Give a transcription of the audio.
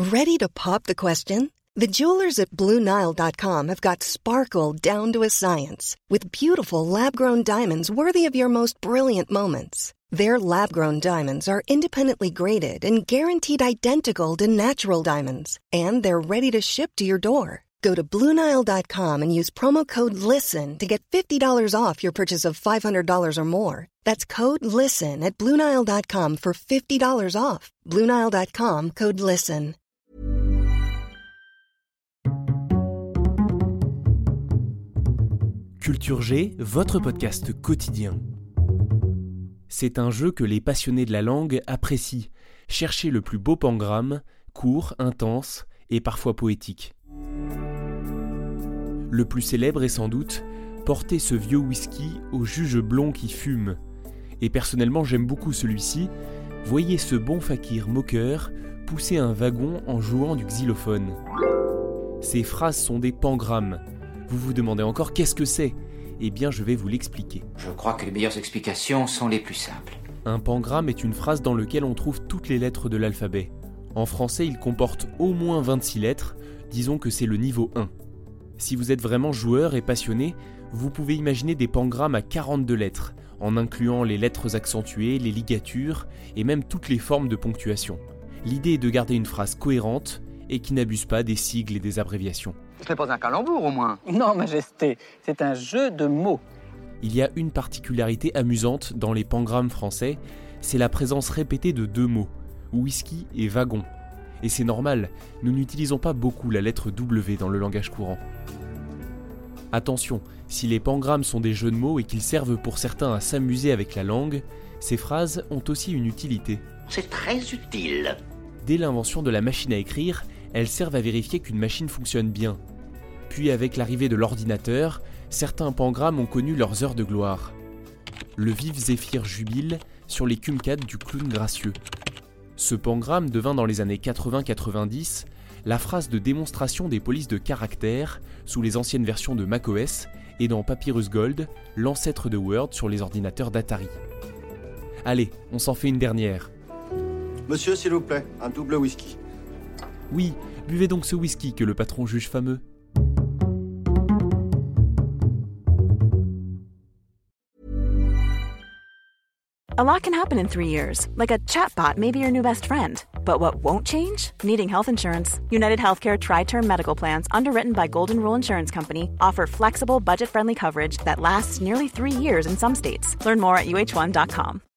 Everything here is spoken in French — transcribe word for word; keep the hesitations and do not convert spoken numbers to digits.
Ready to pop the question? The jewelers at Blue Nile dot com have got sparkle down to a science with beautiful lab-grown diamonds worthy of your most brilliant moments. Their lab-grown diamonds are independently graded and guaranteed identical to natural diamonds, and they're ready to ship to your door. Go to Blue Nile dot com and use promo code LISTEN to get fifty dollars off your purchase of five hundred dollars or more. That's code LISTEN at Blue Nile dot com for fifty dollars off. Blue Nile dot com, code LISTEN. Culture G, votre podcast quotidien. C'est un jeu que les passionnés de la langue apprécient. Cherchez le plus beau pangramme, court, intense et parfois poétique. Le plus célèbre est sans doute « Portez ce vieux whisky au juge blond qui fume ». Et personnellement j'aime beaucoup celui-ci. Voyez ce bon fakir moqueur pousser un wagon en jouant du xylophone. Ces phrases sont des pangrammes. Vous vous demandez encore qu'est-ce que c'est ? Eh bien je vais vous l'expliquer. Je crois que les meilleures explications sont les plus simples. Un pangramme est une phrase dans laquelle on trouve toutes les lettres de l'alphabet. En français il comporte au moins vingt-six lettres, disons que c'est le niveau un. Si vous êtes vraiment joueur et passionné, vous pouvez imaginer des pangrammes à quarante-deux lettres, en incluant les lettres accentuées, les ligatures et même toutes les formes de ponctuation. L'idée est de garder une phrase cohérente et qui n'abuse pas des sigles et des abréviations. Ce n'est pas un calembour au moins. Non, Majesté, c'est un jeu de mots. Il y a une particularité amusante dans les pangrammes français, c'est la présence répétée de deux mots, whisky et wagon. Et c'est normal, nous n'utilisons pas beaucoup la lettre W dans le langage courant. Attention, si les pangrammes sont des jeux de mots et qu'ils servent pour certains à s'amuser avec la langue, ces phrases ont aussi une utilité. C'est très utile. Dès l'invention de la machine à écrire, elles servent à vérifier qu'une machine fonctionne bien. Puis avec l'arrivée de l'ordinateur, certains pangrammes ont connu leurs heures de gloire. Le vif Zéphyr jubile sur les kumquats du clown gracieux. Ce pangramme devint dans les années quatre-vingts quatre-vingt-dix la phrase de démonstration des polices de caractères sous les anciennes versions de macOS et dans Papyrus Gold, l'ancêtre de Word sur les ordinateurs d'Atari. Allez, on s'en fait une dernière. Monsieur, s'il vous plaît, un double whisky. Oui, buvez donc ce whisky que le patron juge fameux. A lot can happen in three years, like a chatbot may be your new best friend. But what won't change? Needing health insurance. United Healthcare Tri-Term Medical Plans, underwritten by Golden Rule Insurance Company, offer flexible, budget-friendly coverage that lasts nearly three years in some states. Learn more at U H one dot com.